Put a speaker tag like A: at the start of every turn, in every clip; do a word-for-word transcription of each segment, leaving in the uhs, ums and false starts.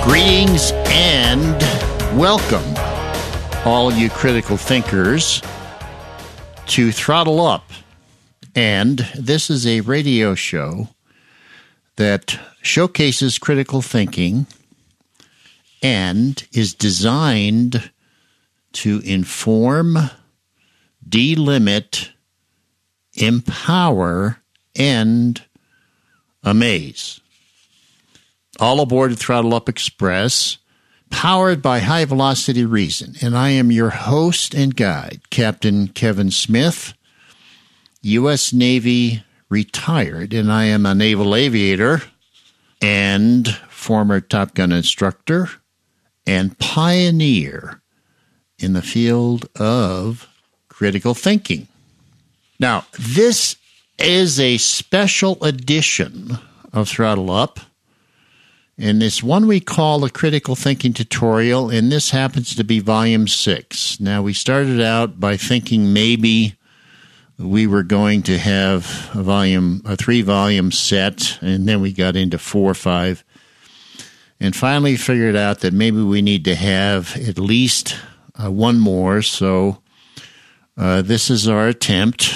A: Greetings and welcome, all you critical thinkers, to Throttle Up. And this is a radio show that showcases critical thinking and is designed to inform, delimit, empower, and amaze. All aboard the Throttle Up Express, powered by High Velocity Reason. And I am your host and guide, Captain Kevin Smith, U S Navy retired, and I am a naval aviator and former Top Gun instructor and pioneer in the field of critical thinking. Now, this is a special edition of Throttle Up, and it's one we call a critical thinking tutorial, and this happens to be volume six. Now, we started out by thinking maybe we were going to have a volume, a three-volume set, and then we got into four or five, and finally figured out that maybe we need to have at least uh, one more. So uh, this is our attempt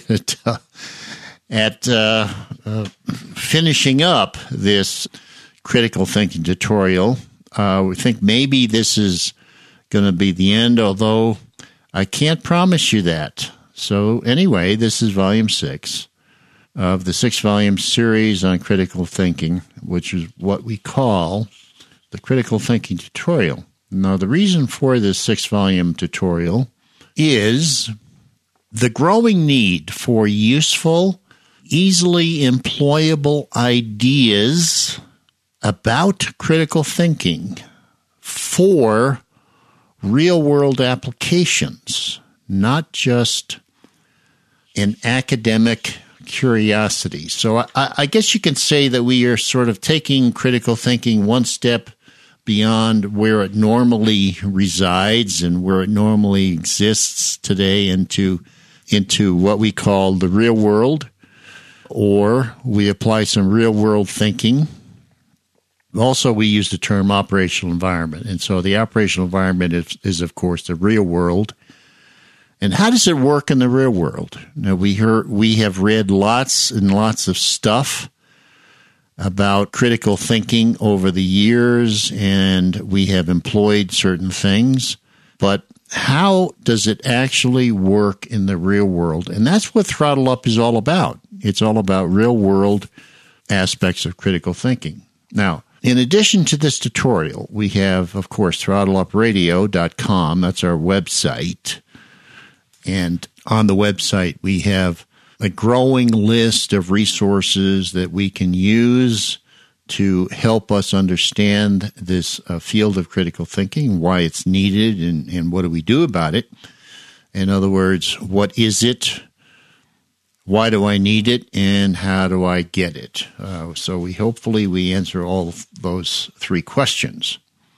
A: at uh, uh, finishing up this critical thinking tutorial. Uh, we think maybe this is going to be the end, although I can't promise you that. So anyway, this is volume six of the six-volume series on critical thinking, which is what we call the critical thinking tutorial. Now, the reason for this six-volume tutorial is the growing need for useful, easily employable ideas about critical thinking for real-world applications, not just an academic curiosity. So I, I guess you can say that we are sort of taking critical thinking one step beyond where it normally resides and where it normally exists today into, into what we call the real world, or we apply some real-world thinking. Also, we use the term operational environment. And so the operational environment is, is, of course, the real world. And how does it work in the real world? Now, we heard, we have read lots and lots of stuff about critical thinking over the years, and we have employed certain things. But how does it actually work in the real world? And that's what Throttle Up is all about. It's all about real-world aspects of critical thinking. Now, in addition to this tutorial, we have, of course, throttle up radio dot com. That's our website. And on the website, we have a growing list of resources that we can use to help us understand this uh, field of critical thinking, why it's needed, and, and what do we do about it. In other words, what is it? Why do I need it, and how do I get it? Uh, so we hopefully we answer all of those three questions.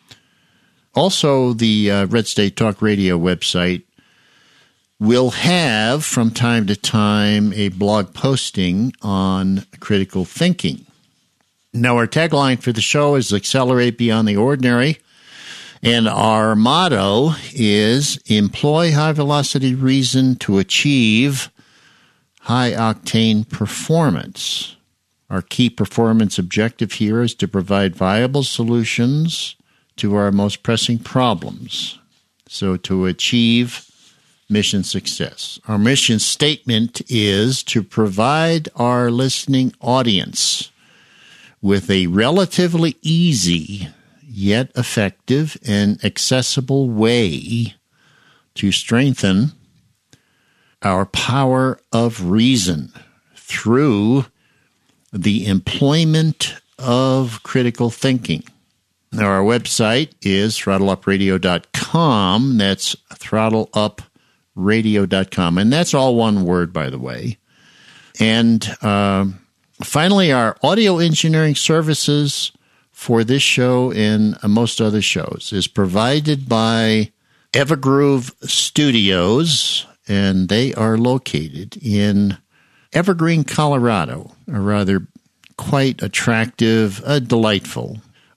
A: Also, the uh, Red State Talk Radio website will have, from time to time, a blog posting on critical thinking. Now, our tagline for the show is Accelerate Beyond the Ordinary, and our motto is Employ High-Velocity Reason to Achieve High-Octane Performance. Our key performance objective here is to provide viable solutions to our most pressing problems, so to achieve mission success. Our mission statement is to provide our listening audience with a relatively easy yet effective and accessible way to strengthen our power of reason through the employment of critical thinking. Now, our website is throttle up radio dot com. That's throttle up radio dot com. And that's all one word, by the way. And uh, finally, our audio engineering services for this show and most other shows is provided by Evergroove Studios, and they are located in Evergreen, Colorado, a rather quite attractive, uh, delightful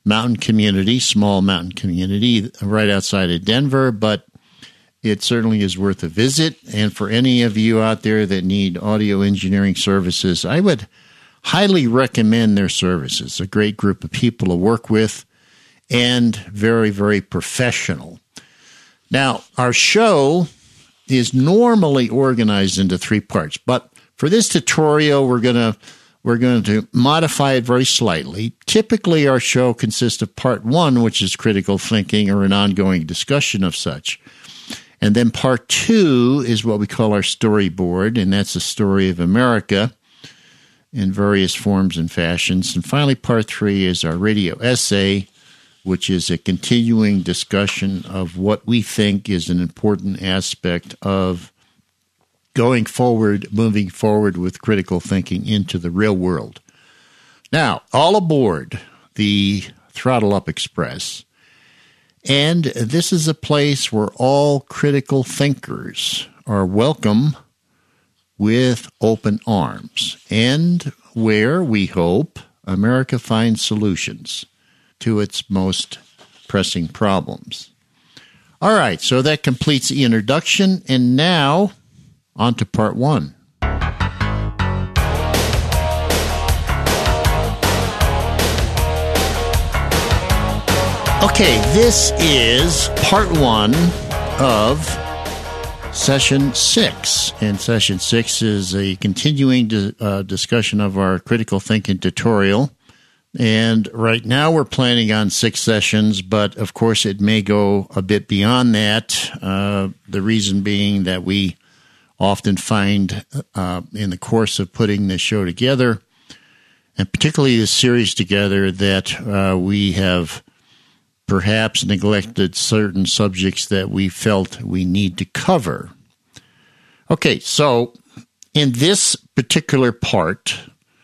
A: mountain community, small mountain community right outside of Denver, but it certainly is worth a visit. And for any of you out there that need audio engineering services, I would highly recommend their services. A great group of people to work with and very, very professional. Now, our show is normally organized into three parts, but for this tutorial, we're going to we're going to modify it very slightly. Typically, our show consists of part one, which is critical thinking or an ongoing discussion of such. And then part two is what we call our storyboard, and that's the story of America in various forms and fashions. And finally, part three is our radio essay, which is a continuing discussion of what we think is an important aspect of going forward, moving forward with critical thinking into the real world. Now, all aboard the Throttle Up Express. And this is a place where all critical thinkers are welcome with open arms, and where, we hope, America finds solutions to its most pressing problems. All right, so that completes the introduction, and now on to part one. Okay, this is part one of session six, and session six is a continuing di- uh, discussion of our critical thinking tutorial. And right now we're planning on six sessions, but of course it may go a bit beyond that. Uh, the reason being that we often find uh, in the course of putting this show together, and particularly this series together, that uh, we have perhaps neglected certain subjects that we felt we need to cover. Okay, so in this particular part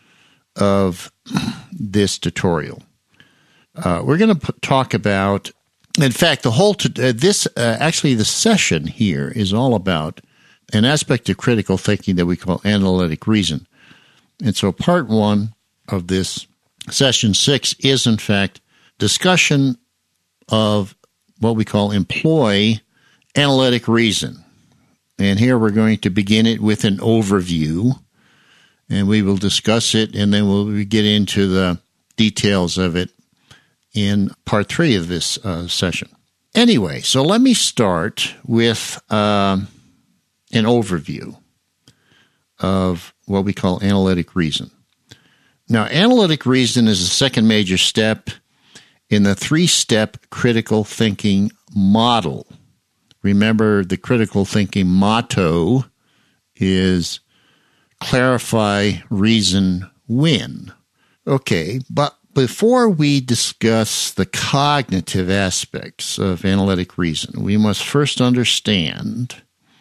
A: of this tutorial, uh, we're going to p- talk about, in fact, the whole, t- uh, this, uh, actually the session here is all about an aspect of critical thinking that we call analytic reason. And so part one of this session six is, in fact, discussion of what we call employ analytic reason. And here we're going to begin it with an overview, and we will discuss it, and then we'll get into the details of it in part three of this uh, session. Anyway, so let me start with uh, an overview of what we call analytic reason. Now, analytic reason is the second major step in the three-step critical thinking model. Remember, the critical thinking motto is clarify, reason, win. Okay, but before we discuss the cognitive aspects of analytic reason, we must first understand,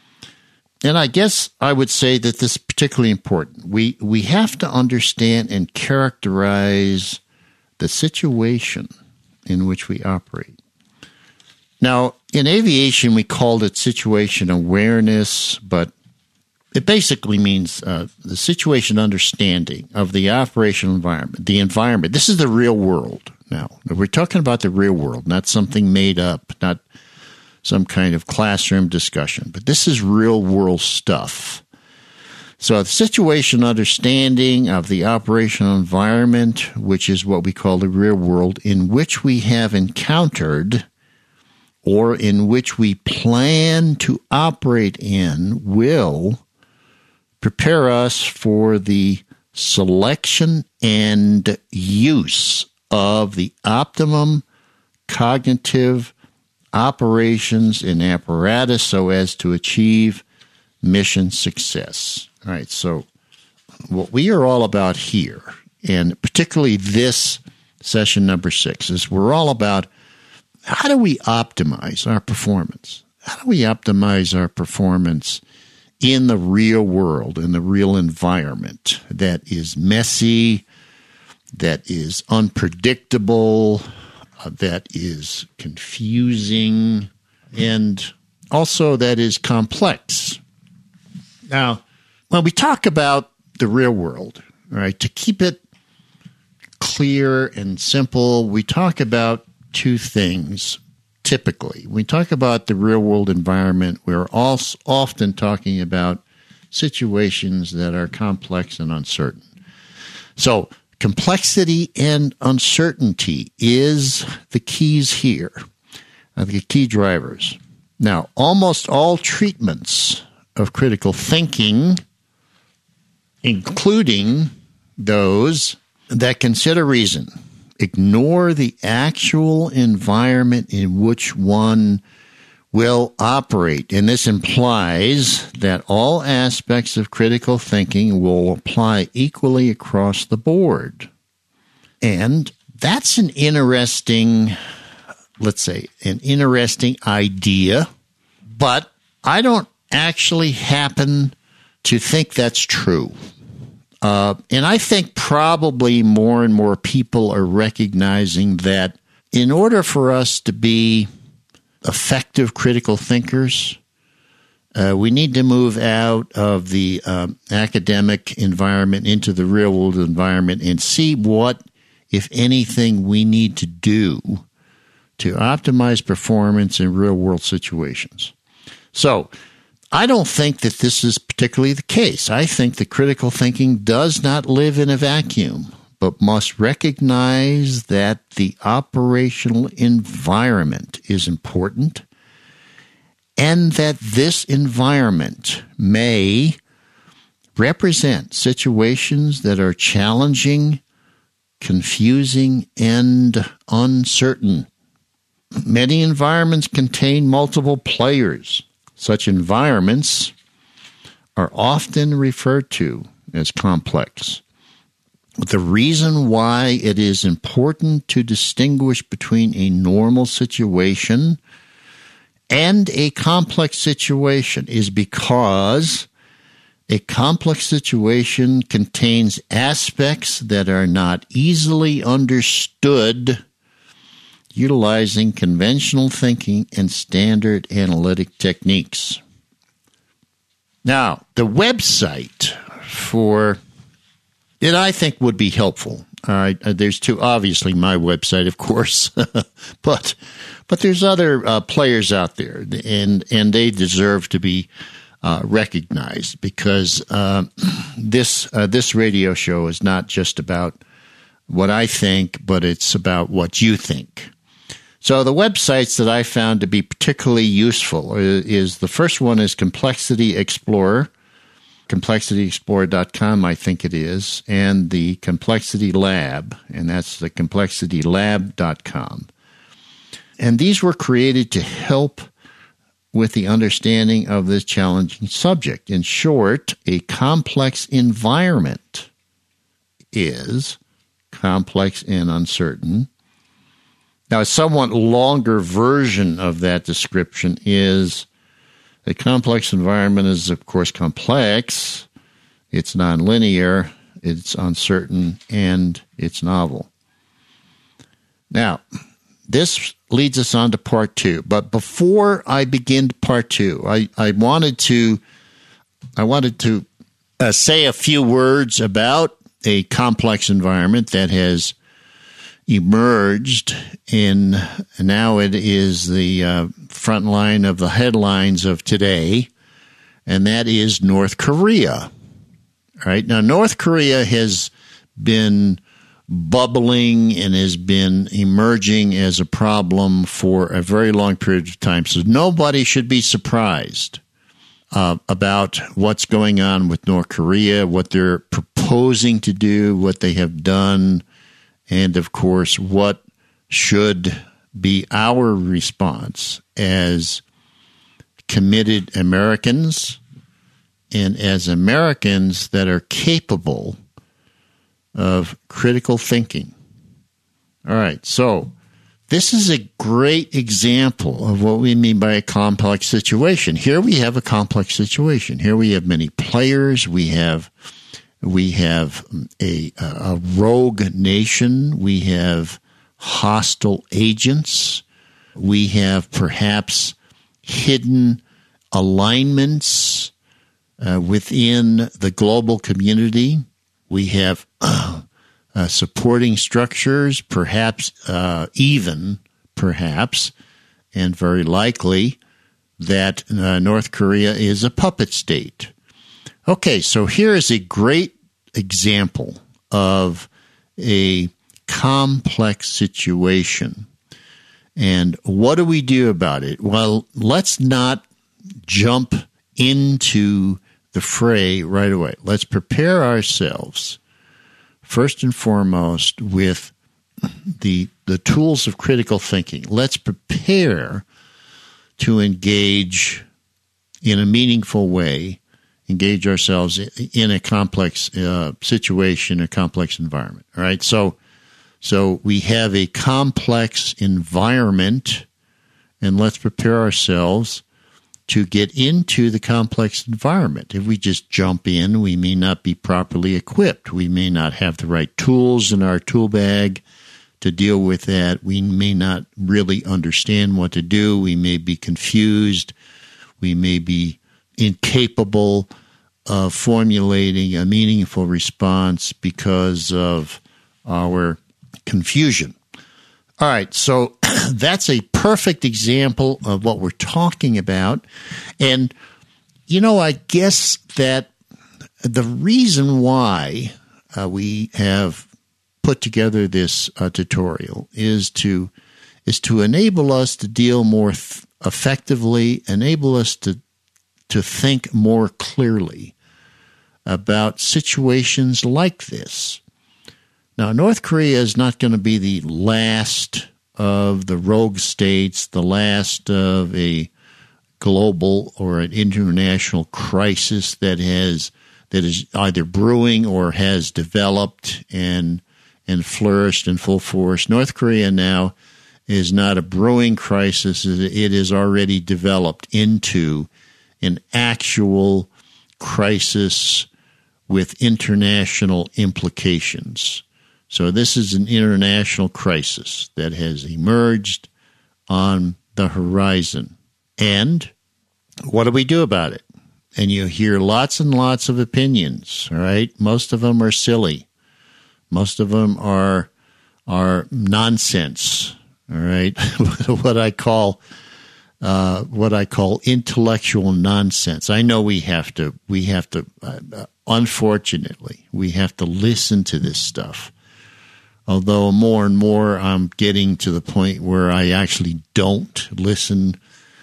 A: and I guess I would say that this is particularly important, we, we have to understand and characterize the situation in which we operate. Now, in aviation, we called it situation awareness, but it basically means uh, the situation understanding of the operational environment, the environment. This is the real world now. We're talking about the real world, not something made up, not some kind of classroom discussion, but this is real world stuff. So the situation understanding of the operational environment, which is what we call the real world, in which we have encountered or in which we plan to operate in, will prepare us for the selection and use of the optimum cognitive operations and apparatus so as to achieve mission success. All right, so what we are all about here, and particularly this session number six, is we're all about how do we optimize our performance? How do we optimize our performance in the real world, in the real environment that is messy, that is unpredictable, uh, that is confusing, and also that is complex? Now, when we talk about the real world, right, to keep it clear and simple, we talk about two things typically. We talk about the real-world environment. We're also often talking about situations that are complex and uncertain. So complexity and uncertainty is the keys here, uh, the key drivers. Now, almost all treatments of critical thinking, including those that consider reason, ignore the actual environment in which one will operate. And this implies that all aspects of critical thinking will apply equally across the board. And that's an interesting, let's say, an interesting idea, but I don't actually happen to think that's true. Uh, and I think probably more and more people are recognizing that in order for us to be effective critical thinkers, uh, we need to move out of the um, academic environment into the real-world environment and see what, if anything, we need to do to optimize performance in real-world situations. So I don't think that this is particularly the case. I think that critical thinking does not live in a vacuum, but must recognize that the operational environment is important and that this environment may represent situations that are challenging, confusing, and uncertain. Many environments contain multiple players. Such environments are often referred to as complex. The reason why it is important to distinguish between a normal situation and a complex situation is because a complex situation contains aspects that are not easily understood utilizing conventional thinking and standard analytic techniques. Now, the website for it, I think, would be helpful. All right, uh, there's two, obviously my website, of course, but but there's other uh, players out there, and and they deserve to be uh, recognized because uh, this uh, this radio show is not just about what I think, but it's about what you think. So the websites that I found to be particularly useful is, is the first one is Complexity Explorer, complexity explorer dot com, I think it is, and the Complexity Lab, and that's the complexity lab dot com. And these were created to help with the understanding of this challenging subject. In short, a complex environment is complex and uncertain. Now, a somewhat longer version of that description is a complex environment is, of course, complex, it's nonlinear, it's uncertain, and it's novel. Now, this leads us on to part two. But before I begin part two, I, I wanted to I wanted to uh, say a few words about a complex environment that has emerged in, now it is the uh, front line of the headlines of today, and that is North Korea. All right, now North Korea has been bubbling and has been emerging as a problem for a very long period of time, so nobody should be surprised uh, about what's going on with North Korea, what they're proposing to do, what they have done, and, of course, what should be our response as committed Americans and as Americans that are capable of critical thinking. All right, so this is a great example of what we mean by a complex situation. Here we have a complex situation. Here we have many players. We have We have a, a rogue nation. We have hostile agents. We have perhaps hidden alignments uh, within the global community. We have uh, uh, supporting structures, perhaps uh, even, perhaps, and very likely that uh, North Korea is a puppet state. Okay, so here is a great example of a complex situation. And what do we do about it? Well, let's not jump into the fray right away. Let's prepare ourselves, first and foremost, with the the tools of critical thinking. Let's prepare to engage in a meaningful way, engage ourselves in a complex uh, situation, a complex environment. All right, so so we have a complex environment, and let's prepare ourselves to get into the complex environment. If we just jump in, we may not be properly equipped. We may not have the right tools in our tool bag to deal with that. We may not really understand what to do. We may be confused. We may be incapable of formulating a meaningful response because of our confusion. All right, so that's a perfect example of what we're talking about. And, you know, I guess that the reason why uh, we have put together this uh, tutorial is to is to enable us to deal more th- effectively, enable us to to think more clearly about situations like this. Now, North Korea is not going to be the last of the rogue states, the last of a global or an international crisis that has that is either brewing or has developed and and flourished in full force. North Korea now is not a brewing crisis. It is already developed into an actual crisis with international implications. So this is an international crisis that has emerged on the horizon. And what do we do about it? And you hear lots and lots of opinions, all right? Most of them are silly. Most of them are are nonsense, all right? what I call uh, what I call intellectual nonsense. I know we have to we have to uh, unfortunately we have to listen to this stuff. Although more and more I'm getting to the point where I actually don't listen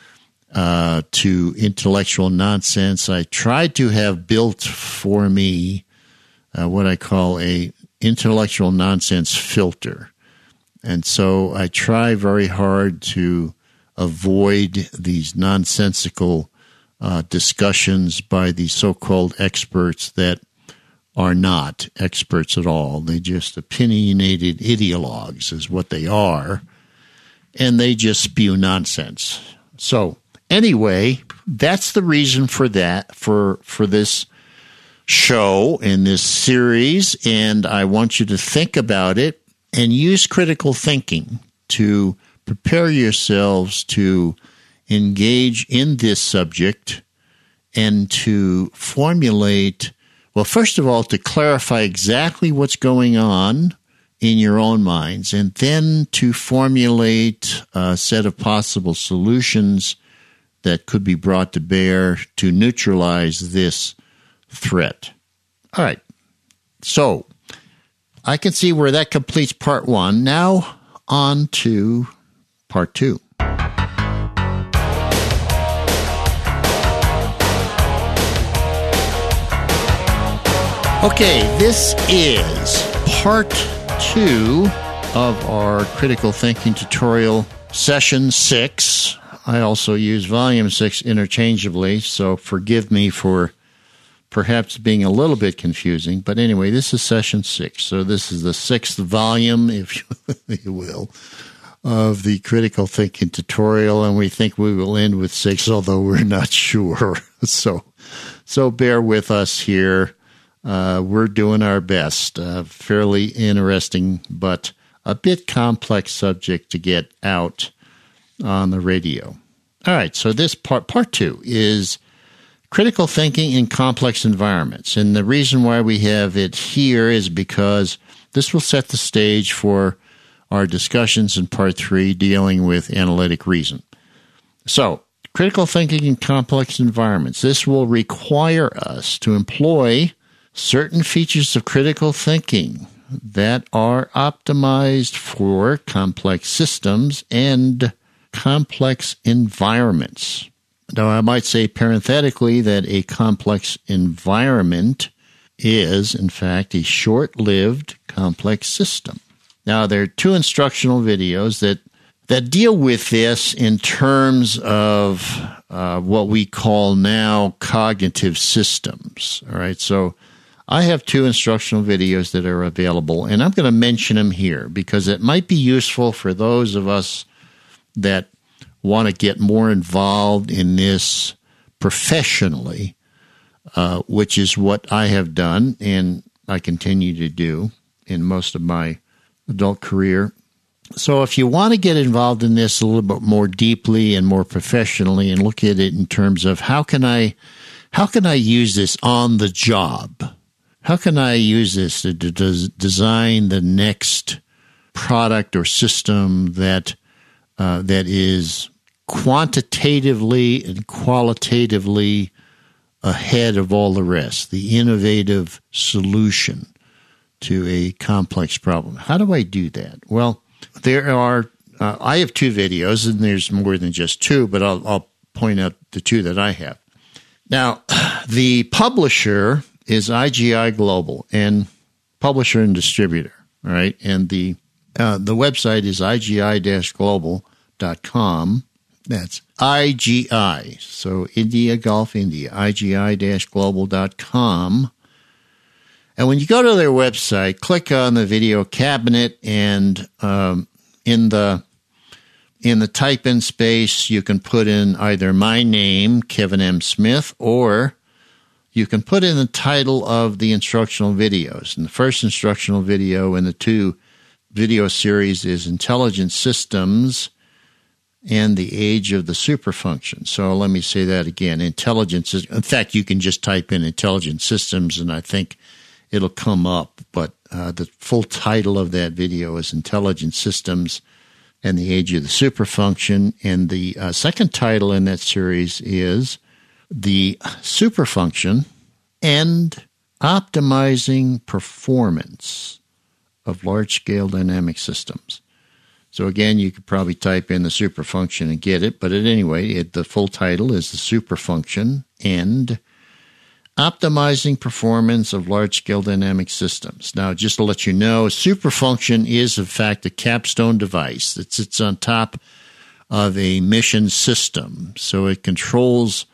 A: uh, to intellectual nonsense. I tried to have built for me uh, what I call a intellectual nonsense filter. And so I try very hard to avoid these nonsensical uh, discussions by the so-called experts that are not experts at all. They just opinionated ideologues is what they are, and they just spew nonsense. So anyway, that's the reason for that, for for this show in this series, and I want you to think about it and use critical thinking to prepare yourselves to engage in this subject and to formulate, well, first of all, to clarify exactly what's going on in your own minds, and then to formulate a set of possible solutions that could be brought to bear to neutralize this threat. All right. So I can see where that completes part one. Now on to part two. Okay, this is part two of our critical thinking tutorial, session six. I also use volume six interchangeably, so forgive me for perhaps being a little bit confusing. But anyway, this is session six. So this is the sixth volume, if you will, of the critical thinking tutorial, and we think we will end with six, although we're not sure. So, so bear with us here. Uh, we're doing our best. Uh, fairly interesting, but a bit complex subject to get out on the radio. All right, so this part, part two, is critical thinking in complex environments. And the reason why we have it here is because this will set the stage for our discussions in part three dealing with analytic reason. So, critical thinking in complex environments. This will require us to employ certain features of critical thinking that are optimized for complex systems and complex environments. Now, I might say parenthetically that a complex environment is, in fact, a short-lived complex system. Now, there are two instructional videos that, that deal with this in terms of uh, what we call now cognitive systems. All right, so I have two instructional videos that are available, and I'm going to mention them here because it might be useful for those of us that want to get more involved in this professionally, uh, which is what I have done and I continue to do in most of my adult career. So if you want to get involved in this a little bit more deeply and more professionally and look at it in terms of how can I, how can I use this on the job? How can I use this to des- design the next product or system that uh, that is quantitatively and qualitatively ahead of all the rest, the innovative solution to a complex problem? How do I do that? Well, there are, uh, I have two videos, and there's more than just two, but I'll, I'll point out the two that I have. Now, the publisher is I G I Global, and publisher and distributor, all right? And the uh, the website is I G I global dot com. That's I G I, so India Golf India, I G I global dot com. And when you go to their website, click on the video cabinet, and um, in the in the type-in space, you can put in either my name, Kevin M. Smith, or you can put in the title of the instructional videos. And the first instructional video in the two video series is Intelligent Systems and the Age of the Superfunction. So let me say that again. Intelligence is, in fact, you can just type in Intelligent Systems, and I think it'll come up. But uh, the full title of that video is Intelligent Systems and the Age of the Superfunction. And the uh, second title in that series is The Superfunction and Optimizing Performance of Large-Scale Dynamic Systems. So again, you could probably type in the superfunction and get it, but at any rate, it, the full title is The Superfunction and Optimizing Performance of Large-Scale Dynamic Systems. Now, just to let you know, superfunction is, in fact, a capstone device that sits on top of a mission system. So it controls,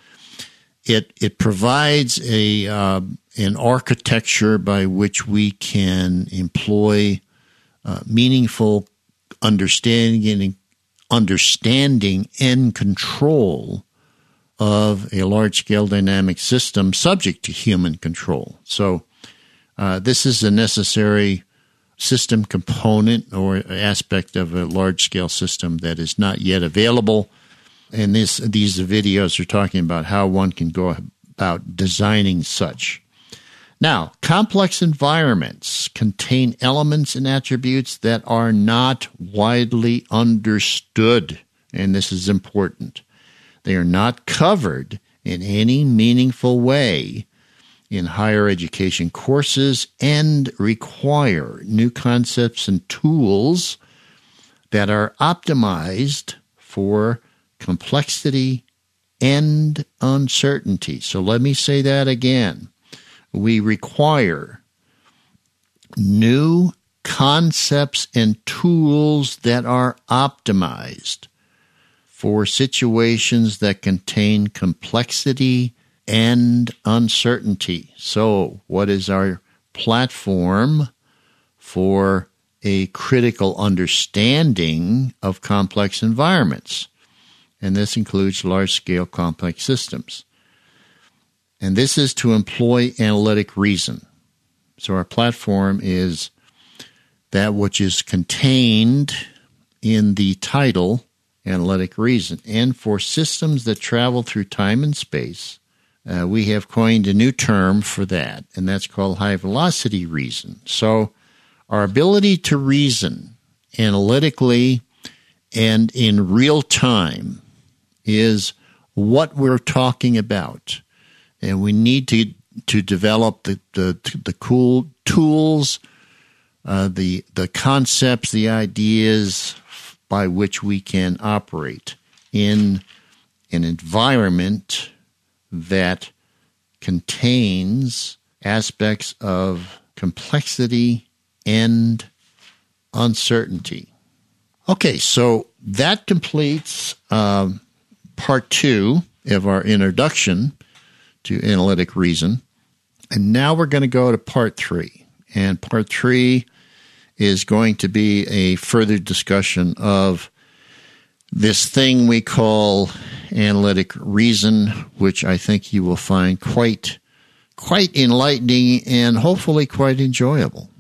A: it it provides a uh, an architecture by which we can employ uh, meaningful understanding and understanding and control of a large-scale dynamic system subject to human control. So uh, this is a necessary system component or aspect of a large-scale system that is not yet available. And this, these videos are talking about how one can go about designing such. Now, complex environments contain elements and attributes that are not widely understood, and this is important. They are not covered in any meaningful way in higher education courses and require new concepts and tools that are optimized for complexity and uncertainty. So let me say that again. We require new concepts and tools that are optimized for situations that contain complexity and uncertainty. So, what is our platform for a critical understanding of complex environments? And this includes large-scale complex systems. And this is to employ analytic reason. So our platform is that which is contained in the title, Analytic Reason. And for systems that travel through time and space, uh, we have coined a new term for that, and that's called high-velocity reason. So Our ability to reason analytically and in real time is what we're talking about. And we need to to develop the the, the cool tools, uh, the the concepts, the ideas by which we can operate in an environment that contains aspects of complexity and uncertainty. Okay, so that completes um, part two of our introduction to analytic reason. And now we're going to go to part three. And part three is going to be a further discussion of this thing we call analytic reason, which I think you will find quite, quite enlightening and hopefully quite enjoyable.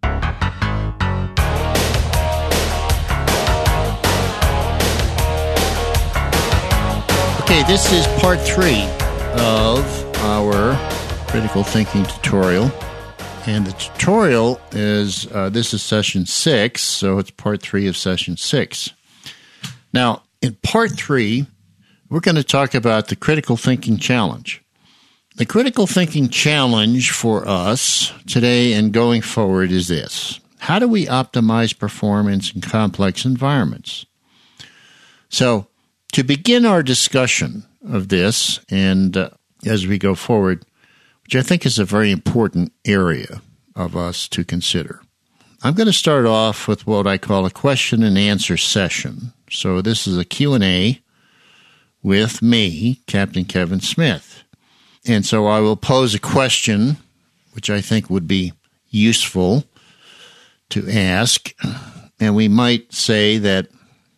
A: Okay, this is part three of our critical thinking tutorial. And the tutorial is, uh, this is session six, so it's part three of session six. Now, in part three, we're going to talk about the critical thinking challenge. The critical thinking challenge for us today and going forward is this. How do we optimize performance in complex environments? So, to begin our discussion of this, and uh, as we go forward, which I think is a very important area of us to consider, I'm going to start off with what I call a question and answer session. So this is a Q and A with me, Captain Kevin Smith. And so I will pose a question, which I think would be useful to ask, and we might say that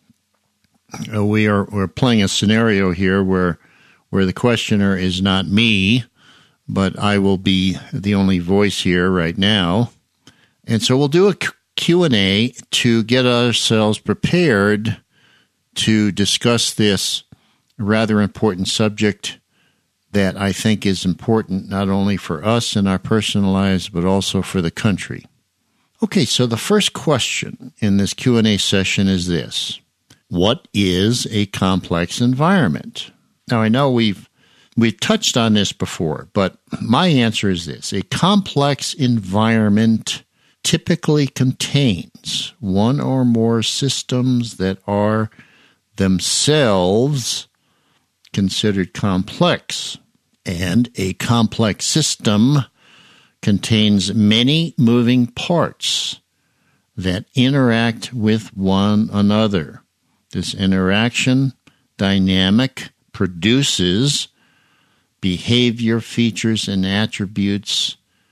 A: Uh, we are we're playing a scenario here where where the questioner is not me, but I will be the only voice here right now. And so we'll do a Q and A to get ourselves prepared to discuss this rather important subject that I think is important not only for us in our personal lives, but also for the country. Okay, so the first question in this Q and A session is this. What is a complex environment? Now, I know we've we've touched on this before, but my answer is this. A complex environment typically contains one or more systems that are themselves considered complex, and a complex system contains many moving parts that interact with one another. This interaction dynamic produces behavior, features, and attributes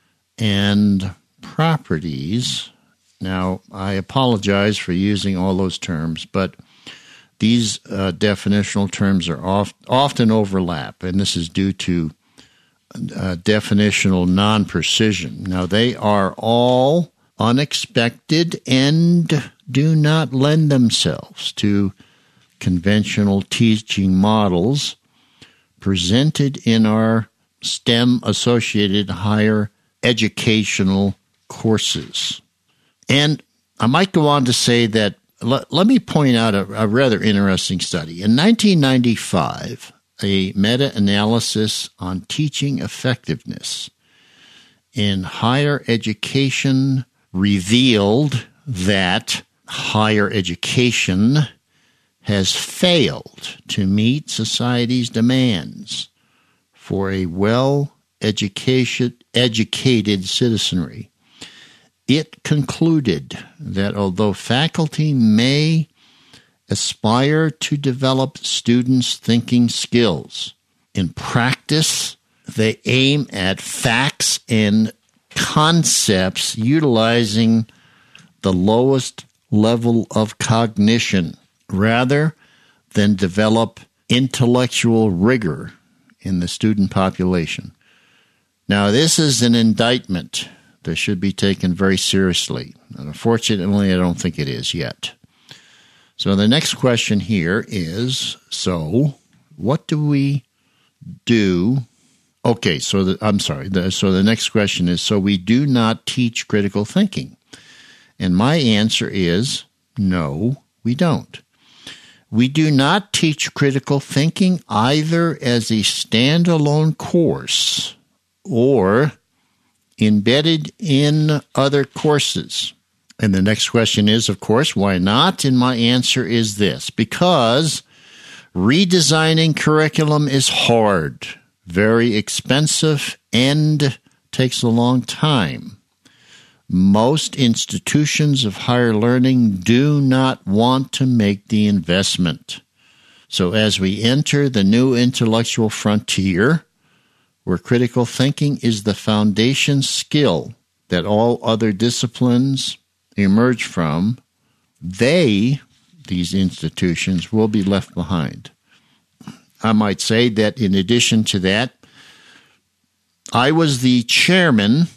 A: and properties. Now, I apologize for using all those terms, but these uh, definitional terms are oft, often overlap, and this is due to uh, definitional non-precision. Now, they are all unexpected and do not lend themselves to conventional teaching models presented in our STEM-associated higher educational courses. And I might go on to say that, let, let me point out a, a rather interesting study. In nineteen ninety-five, a meta-analysis on teaching effectiveness in higher education revealed that higher education has failed to meet society's demands for a well-educated educated citizenry. It concluded that although faculty may aspire to develop students' thinking skills, in practice, they aim at facts and concepts utilizing the lowest level of cognition rather than develop intellectual rigor in the student population. Now, this is an indictment that should be taken very seriously. And unfortunately, I don't think it is yet. So the next question here is, so what do we do? Okay, so the, I'm sorry. The, so the next question is, so we do not teach critical thinking. And my answer is no, we don't. We do not teach critical thinking either as a standalone course or embedded in other courses. And the next question is, of course, why not? And my answer is this: because redesigning curriculum is hard, very expensive, and takes a long time. Most institutions of higher learning do not want to make the investment. So as we enter the new intellectual frontier, where critical thinking is the foundation skill that all other disciplines emerge from, they, these institutions, will be left behind. I might say that in addition to that, I was the chairman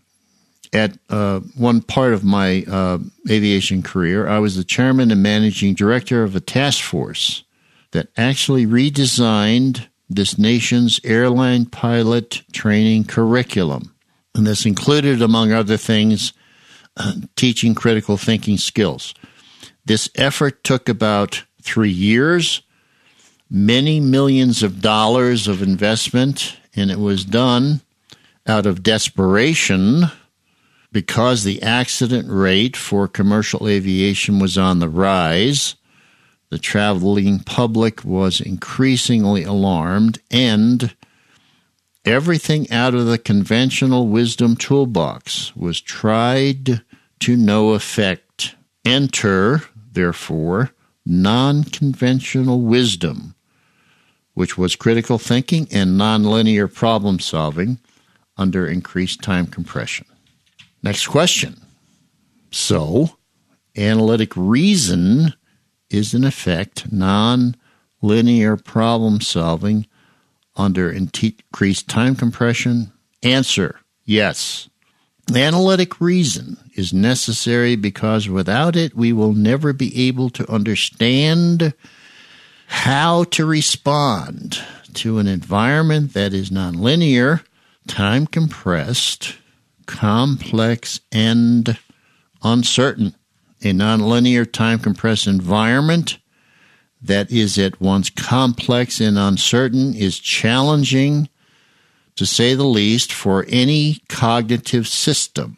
A: at uh, one part of my uh, aviation career. I was the chairman and managing director of a task force that actually redesigned this nation's airline pilot training curriculum. And this included, among other things, uh, teaching critical thinking skills. This effort took about three years, many millions of dollars of investment, and it was done out of desperation because the accident rate for commercial aviation was on the rise. The traveling public was increasingly alarmed, and everything out of the conventional wisdom toolbox was tried to no effect. Enter, therefore, non-conventional wisdom, which was critical thinking and nonlinear problem solving under increased time compression. Next question. So, analytic reason is in effect non-linear problem solving under increased time compression? Answer, yes. Analytic reason is necessary because without it, we will never be able to understand how to respond to an environment that is nonlinear, time compressed, complex, and uncertain. A nonlinear, time compressed environment that is at once complex and uncertain is challenging, to say the least, for any cognitive system.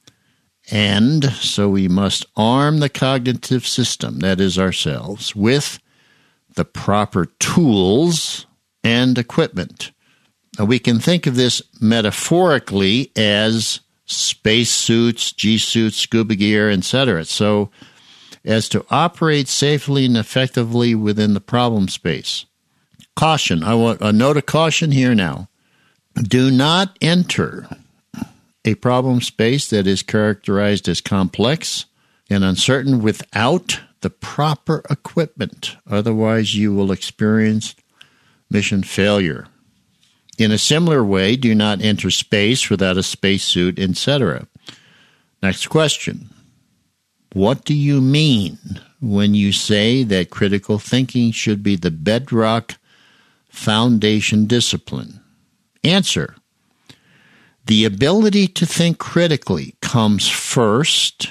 A: And so we must arm the cognitive system, that is ourselves, with the proper tools and equipment. Now, we can think of this metaphorically as space suits, G-suits, scuba gear, et cetera, so as to operate safely and effectively within the problem space. Caution. I want a note of caution here now. Do not enter a problem space that is characterized as complex and uncertain without the proper equipment. Otherwise, you will experience mission failure. In a similar way, do not enter space without a spacesuit, et cetera. Next question. What do you mean when you say that critical thinking should be the bedrock foundation discipline? Answer. The ability to think critically comes first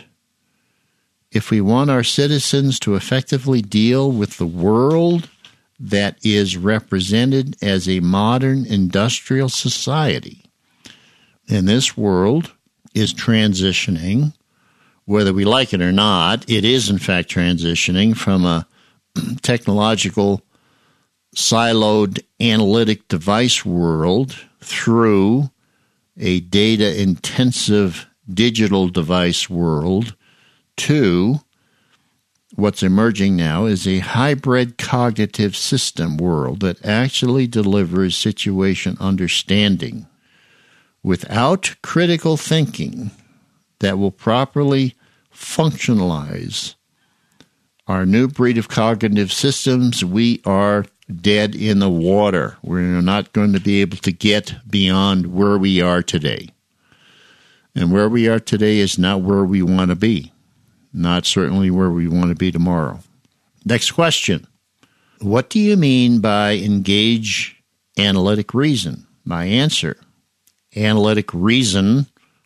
A: if we want our citizens to effectively deal with the world that is represented as a modern industrial society. And this world is transitioning, whether we like it or not. It is, in fact, transitioning from a technological, siloed, analytic device world through a data-intensive digital device world to what's emerging now is a hybrid cognitive system world that actually delivers situation understanding. Without critical thinking that will properly functionalize our new breed of cognitive systems, we are dead in the water. We're not going to be able to get beyond where we are today. And where we are today is not where we want to be. Not certainly where we want to be tomorrow. Next question. What do you mean by engage analytic reason? My answer. Analytic reason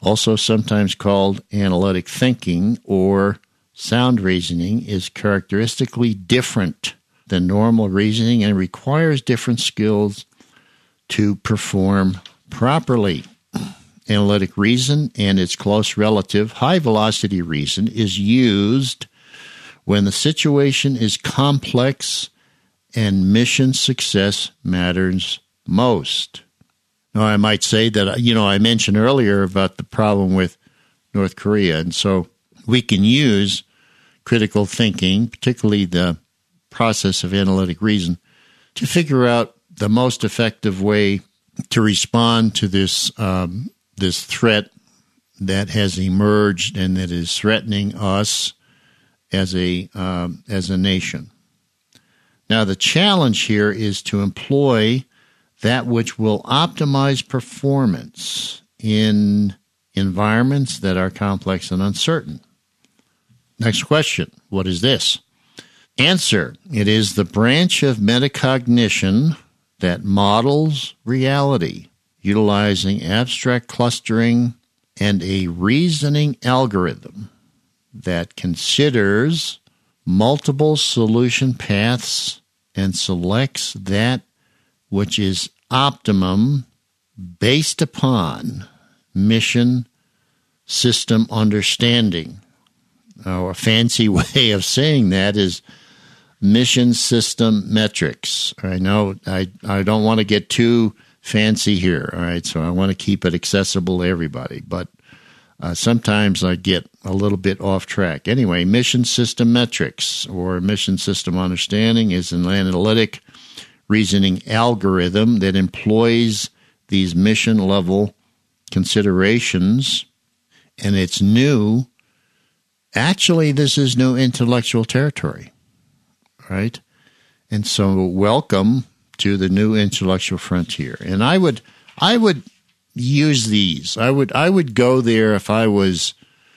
A: also sometimes called analytic thinking or sound reasoning, is characteristically different than normal reasoning and requires different skills to perform properly. Analytic reason and its close relative, high-velocity reason, is used when the situation is complex and mission success matters most. Now, I might say that, you know, I mentioned earlier about the problem with North Korea, and so we can use critical thinking, particularly the process of analytic reason, to figure out the most effective way to respond to this um, this threat that has emerged and that is threatening us as a um, as a nation. Now, the challenge here is to employ that which will optimize performance in environments that are complex and uncertain. Next question, what is this? Answer, it is the branch of metacognition that models reality, utilizing abstract clustering and a reasoning algorithm that considers multiple solution paths and selects that which is optimum based upon mission system understanding. Now, a fancy way of saying that is mission system metrics. I know I, I don't want to get too fancy here, all right, so I want to keep it accessible to everybody, but uh, sometimes I get a little bit off track. Anyway, mission system metrics or mission system understanding is an analytic reasoning algorithm that employs these mission-level considerations, and it's new. Actually, this is new intellectual territory, right? And so welcome to the new intellectual frontier. And I would I would use these. I would I would go there if I was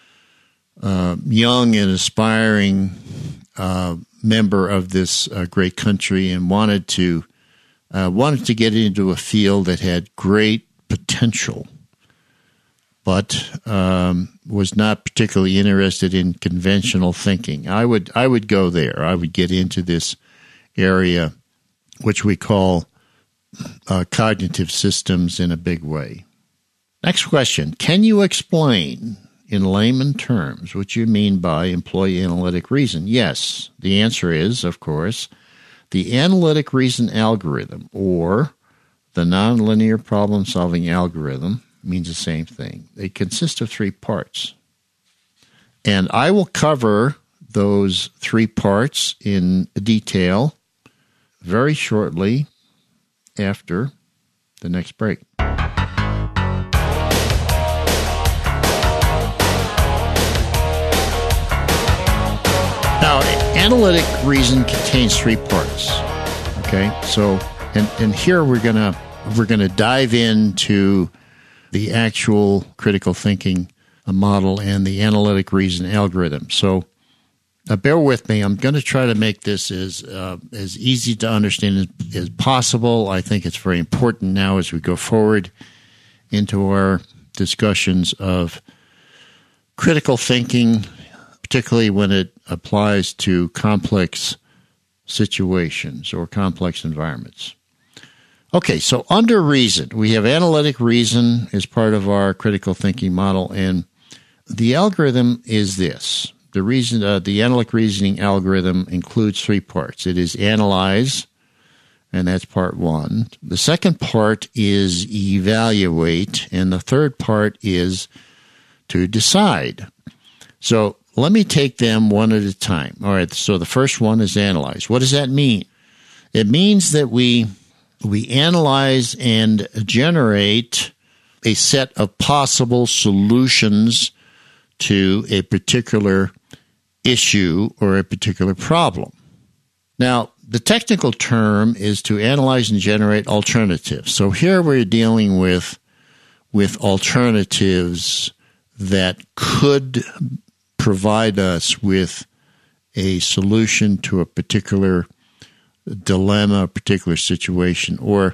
A: uh, young and aspiring uh, member of this uh, great country and wanted to uh, wanted to get into a field that had great potential, but um, was not particularly interested in conventional thinking. I would I would go there. I would get into this area, which we call uh, cognitive systems, in a big way. Next question. Can you explain in layman terms what you mean by employ analytic reason? Yes. The answer is, of course, the analytic reason algorithm, or the nonlinear problem-solving algorithm, means the same thing. They consist of three parts. And I will cover those three parts in detail very shortly after the next break. Now, analytic reason contains three parts. Okay, so and and here we're gonna we're gonna dive into the actual critical thinking model and the analytic reason algorithm. So uh, bear with me. I'm going to try to make this as uh, as easy to understand as, as possible. I think it's very important now as we go forward into our discussions of critical thinking, particularly when it applies to complex situations or complex environments. Okay, so under reason, we have analytic reason as part of our critical thinking model, and the algorithm is this. The reason, uh, the analytic reasoning algorithm includes three parts. It is analyze, and that's part one. The second part is evaluate, and the third part is to decide. So let me take them one at a time. All right, so the first one is analyze. What does that mean? It means that we we analyze and generate a set of possible solutions to a particular issue or a particular problem. Now, the technical term is to analyze and generate alternatives. So here we're dealing with, with alternatives that could provide us with a solution to a particular dilemma, a particular situation, or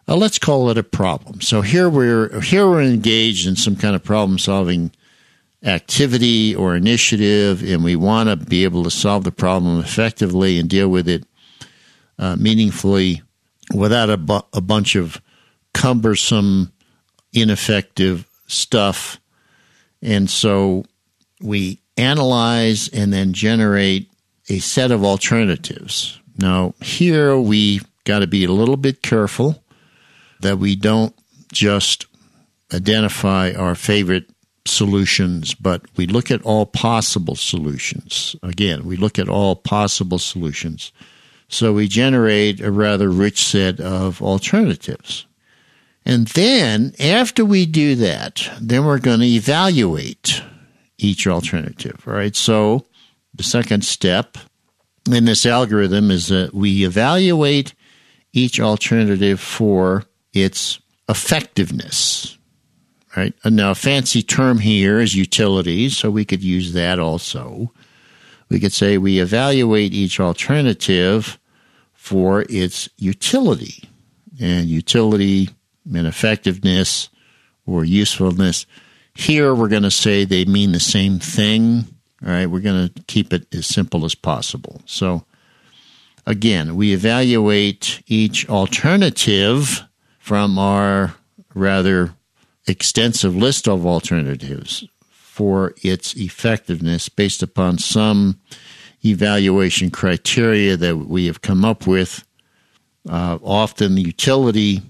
A: uh, let's call it a problem. So here we're here we're engaged in some kind of problem-solving activity or initiative, and we want to be able to solve the problem effectively and deal with it uh, meaningfully without a, bu- a bunch of cumbersome, ineffective stuff. And so we analyze and then generate a set of alternatives. Now, here we got to be a little bit careful that we don't just identify our favorite solutions, but we look at all possible solutions. Again, we look at all possible solutions. So we generate a rather rich set of alternatives. And then, after we do that, then we're going to evaluate each alternative, all right? So the second step in this algorithm is that we evaluate each alternative for its effectiveness, right? And now, a fancy term here is utility, so we could use that also. We could say we evaluate each alternative for its utility. And utility and effectiveness or usefulness, here we're going to say they mean the same thing. All right, we're going to keep it as simple as possible. So, again, we evaluate each alternative from our rather extensive list of alternatives for its effectiveness based upon some evaluation criteria that we have come up with. Uh, often the utility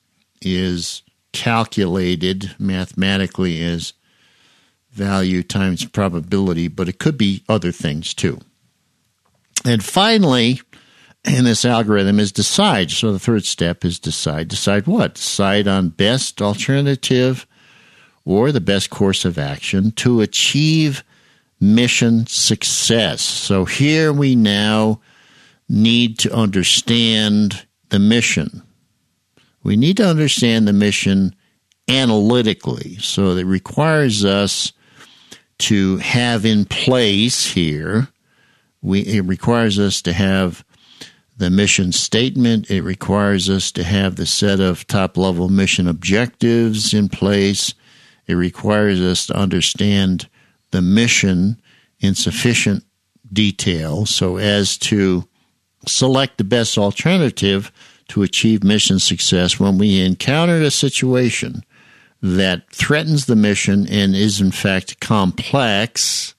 A: is calculated mathematically as value times probability, but it could be other things too. And finally, in this algorithm is decide. So the third step is decide. Decide what? Decide on best alternative or the best course of action to achieve mission success. So here we now need to understand the mission. We need to understand the mission analytically. So it requires us to have in place here, we, it requires us to have the mission statement. It requires us to have the set of top-level mission objectives in place. It requires us to understand the mission in sufficient detail so as to select the best alternative to achieve mission success when we encounter a situation that threatens the mission and is in fact complex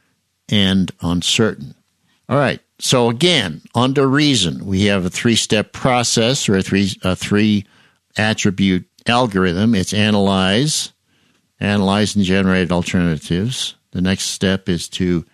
A: and uncertain. All right. So again, under reason, we have a three-step process or a three a three-attribute algorithm. It's analyze, analyze and generate alternatives. The next step is to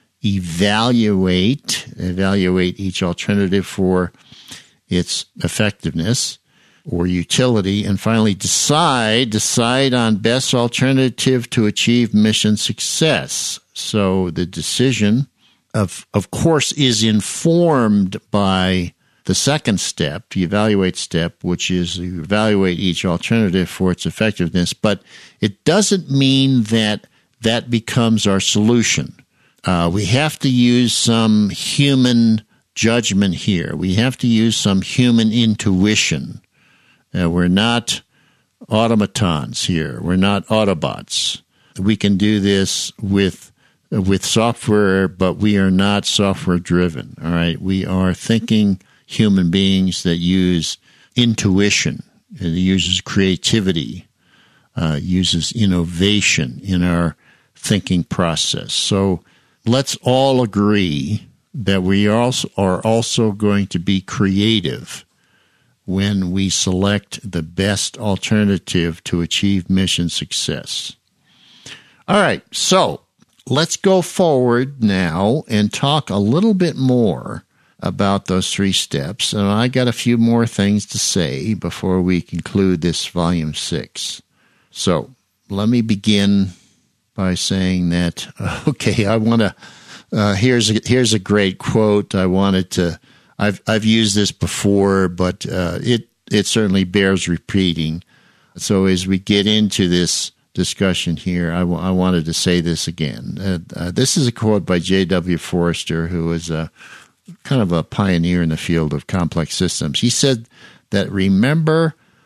A: evaluate, evaluate each alternative for its effectiveness or utility, and finally decide, decide on best alternative to achieve mission success. So the decision, of of course, is informed by the second step, the evaluate step, which is you evaluate each alternative for its effectiveness, but it doesn't mean that that becomes our solution. Uh, we have to use some human judgment here. We have to use some human intuition. Uh, we're not automatons here. We're not Autobots. We can do this with with software, but we are not software driven. All right, we are thinking human beings that use intuition. It uses creativity, uh, uses innovation in our thinking process. So let's all agree that we also are also going to be creative when we select the best alternative to achieve mission success. All right, so let's go forward now and talk a little bit more about those three steps. And I got a few more things to say before we conclude this volume six. So let me begin by saying that, okay, I want to, uh, here's a, here's a great quote. I wanted to, I've, I've used this before, but uh, it, it certainly bears repeating. So as we get into this discussion here, I, w- I wanted to say this again. Uh, uh, this is a quote by J W Forrester, who was a kind of a pioneer in the field of complex systems. He said that, remember,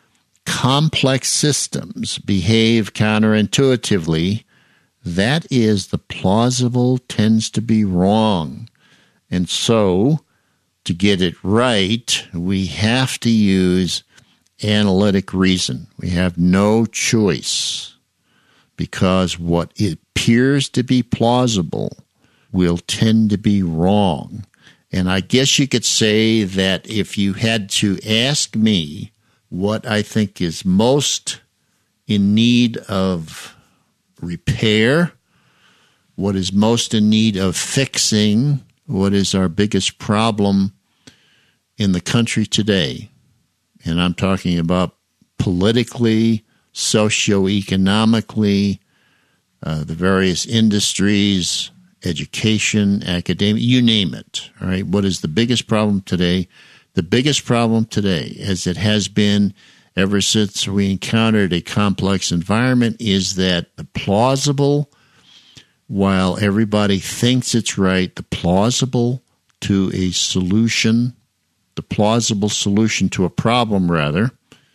A: complex systems behave counterintuitively, that is, the plausible tends to be wrong. And so, to get it right, we have to use analytic reason. We have no choice, because what appears to be plausible will tend to be wrong. And I guess you could say that if you had to ask me what I think is most in need of repair, what is most in need of fixing, what is our biggest problem in the country today, and I'm talking about politically, socioeconomically, uh, the various industries, education, academia, you name it. All right, what is the biggest problem today? The biggest problem today, as it has been ever since we encountered a complex environment, is that the plausible, while everybody thinks it's right, the plausible to a solution, the plausible solution to a problem, rather,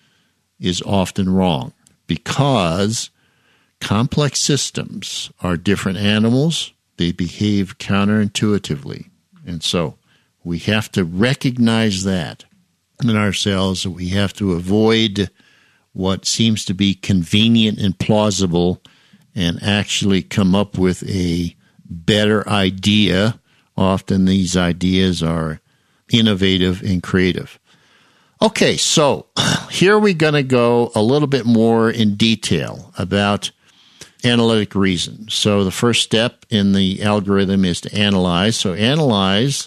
A: is often wrong, because complex systems are different animals. They behave counterintuitively. And so we have to recognize that in ourselves. We have to avoid what seems to be convenient and plausible and actually come up with a better idea. Often these ideas are innovative and creative. Okay, so here we're going to go a little bit more in detail about analytic reason. So the first step in the algorithm is to analyze. So analyze,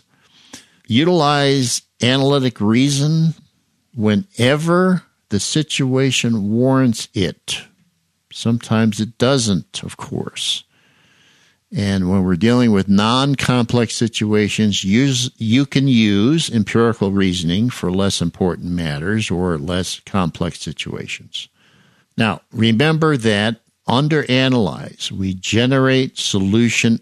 A: utilize analytic reason whenever the situation warrants it. Sometimes it doesn't, of course. And when we're dealing with non-complex situations, use, you can use empirical reasoning for less important matters or less complex situations. Now, remember that under analyze, we generate solution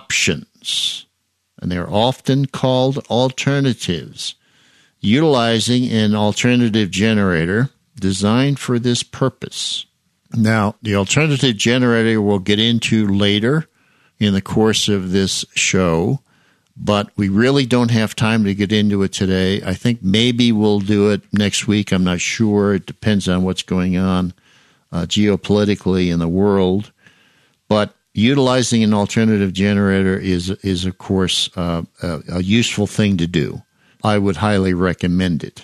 A: options, and they're often called alternatives, utilizing an alternative generator designed for this purpose. Now, the alternative generator we'll get into later in the course of this show, but we really don't have time to get into it today. I think maybe we'll do it next week. I'm not sure. It depends on what's going on uh, geopolitically in the world. But utilizing an alternative generator is, is of course, uh, a, a useful thing to do. I would highly recommend it.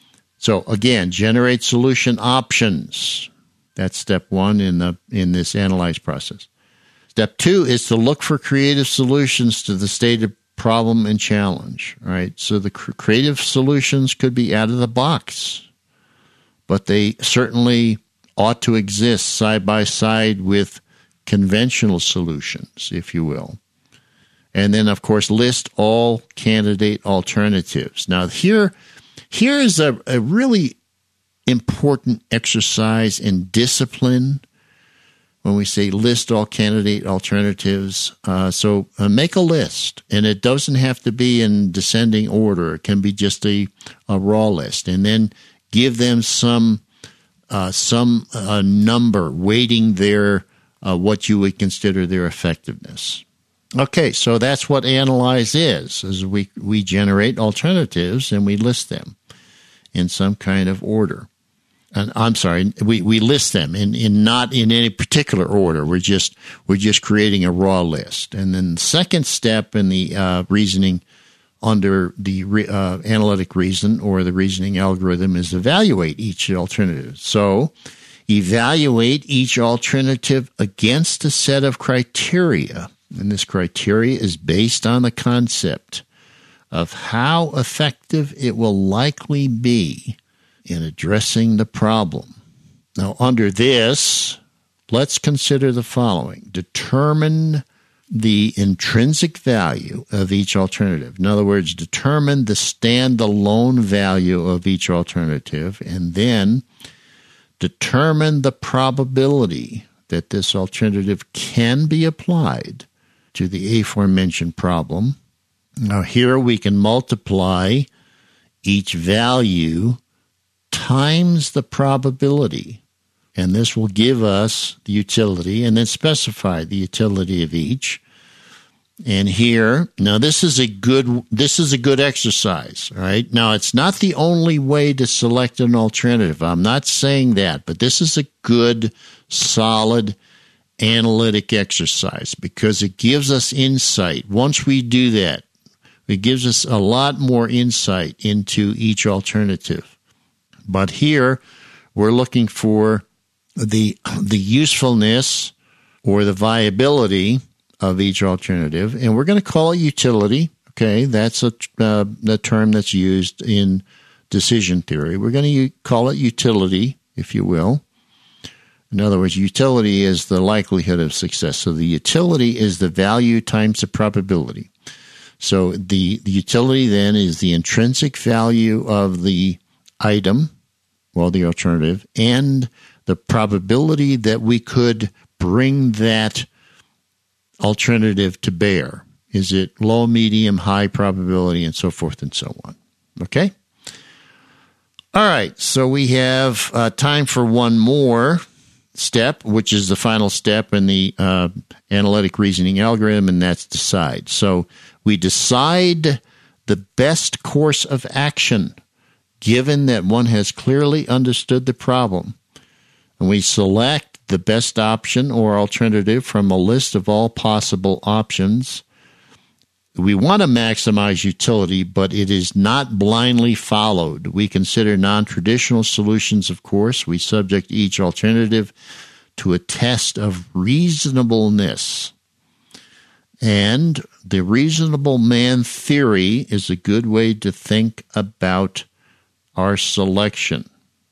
A: So, again, generate solution options. That's step one in the in this analyze process. Step two is to look for creative solutions to the stated problem and challenge. All right, so the cr- creative solutions could be out of the box, but they certainly ought to exist side by side with conventional solutions, if you will. And then, of course, list all candidate alternatives. Now, here, here is a, a really important exercise in discipline when we say list all candidate alternatives. Uh, so uh, make a list, and it doesn't have to be in descending order. It can be just a, a raw list, and then give them some uh, some uh, number, weighting their uh, what you would consider their effectiveness. Okay, so that's what analyze is, is we, we generate alternatives and we list them in some kind of order. And I'm sorry, we, we list them in, in not in any particular order. We're just we're just creating a raw list. And then the second step in the uh, reasoning under the re, uh, analytic reason or the reasoning algorithm is evaluate each alternative. So evaluate each alternative against a set of criteria. And this criteria is based on the concept of how effective it will likely be in addressing the problem. Now, under this, let's consider the following. Determine the intrinsic value of each alternative. In other words, determine the standalone value of each alternative, and then determine the probability that this alternative can be applied to the aforementioned problem. Now, here we can multiply each value times the probability. And this will give us the utility and then specify the utility of each. And here, now this is a good this is a good exercise, all right? Now, it's not the only way to select an alternative. I'm not saying that, but this is a good, solid analytic exercise because it gives us insight. Once we do that, it gives us a lot more insight into each alternative. But here, we're looking for the the usefulness or the viability of each alternative, and we're going to call it utility. Okay, that's a uh, the term that's used in decision theory. We're going to u- call it utility, if you will. In other words, utility is the likelihood of success. So the utility is the value times the probability. So the, the utility then is the intrinsic value of the item, well, the alternative, and the probability that we could bring that alternative to bear. Is it low, medium, high probability, and so forth and so on? Okay? All right, so we have uh, time for one more step, which is the final step in the uh, analytic reasoning algorithm, and that's decide. So we decide the best course of action, given that one has clearly understood the problem. And we select the best option or alternative from a list of all possible options. We want to maximize utility, but it is not blindly followed. We consider non-traditional solutions, of course. We subject each alternative to a test of reasonableness. And the reasonable man theory is a good way to think about our selection.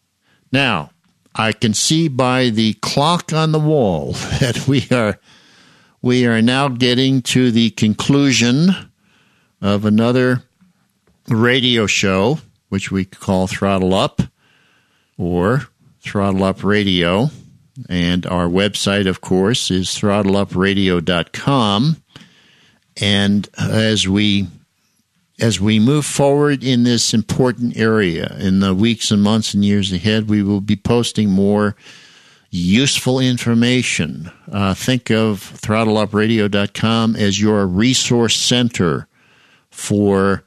A: Now, I can see by the clock on the wall that we are we are now getting to the conclusion of another radio show, which we call Throttle Up or Throttle Up Radio. And our website, of course, is throttle up radio dot com. And as we As we move forward in this important area in the weeks and months and years ahead, we will be posting more useful information. Uh, think of throttle up radio dot com as your resource center for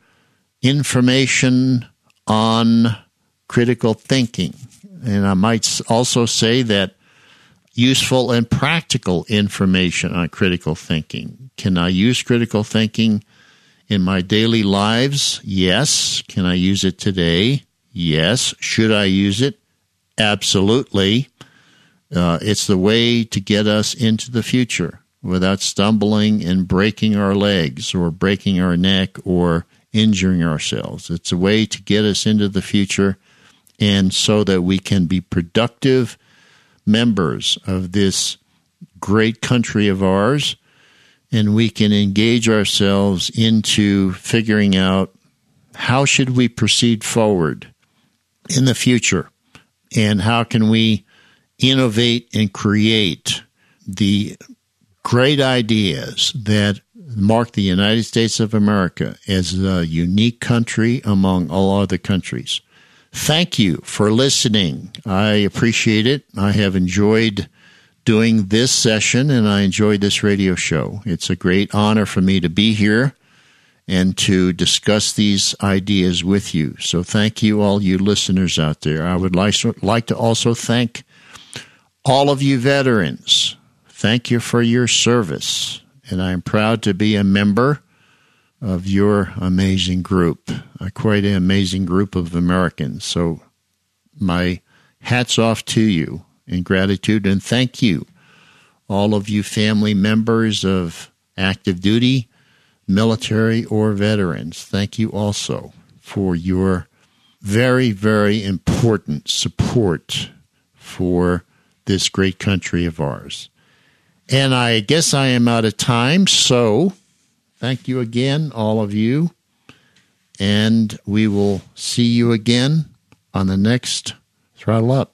A: information on critical thinking. And I might also say that useful and practical information on critical thinking. Can I use critical thinking in my daily lives? Yes. Can I use it today? Yes. Should I use it? Absolutely. Uh, it's the way to get us into the future without stumbling and breaking our legs or breaking our neck or injuring ourselves. It's a way to get us into the future and so that we can be productive members of this great country of ours, and we can engage ourselves into figuring out how should we proceed forward in the future, and how can we innovate and create the great ideas that mark the United States of America as a unique country among all other countries. Thank you for listening. I appreciate it. I have enjoyed doing this session, and I enjoyed this radio show. It's a great honor for me to be here and to discuss these ideas with you. So thank you, all you listeners out there. I would like, like to also thank all of you veterans. Thank you for your service, and I am proud to be a member of your amazing group, a quite an amazing group of Americans. So my hat's off to you in gratitude, and thank you, all of you family members of active duty, military, or veterans. Thank you also for your very, very important support for this great country of ours. And I guess I am out of time, so thank you again, all of you, and we will see you again on the next Throttle Up.